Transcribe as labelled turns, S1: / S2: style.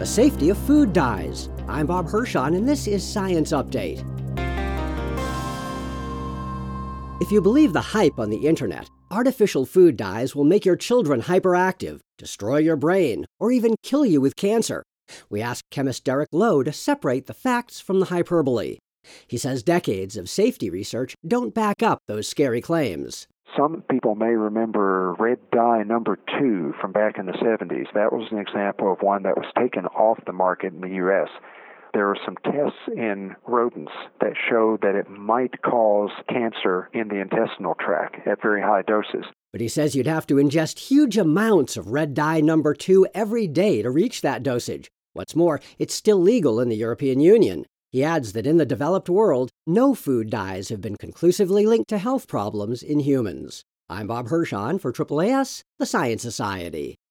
S1: the safety of food dyes. I'm Bob Hirschon, and this is Science Update. If you believe the hype on the internet, artificial food dyes will make your children hyperactive, destroy your brain, or even kill you with cancer. We asked chemist Derek Lowe to separate the facts from the hyperbole. He says decades of safety research don't back up those scary claims.
S2: Some people may remember red dye number 2 from back in the 70s. That was an example of one that was taken off the market in the U.S. There were some tests in rodents that showed that it might cause cancer in the intestinal tract at very high doses.
S1: But he says you'd have to ingest huge amounts of red dye number 2 every day to reach that dosage. What's more, it's still legal in the European Union. He adds that in the developed world, no food dyes have been conclusively linked to health problems in humans. I'm Bob Hirschon for AAAS, the Science Society.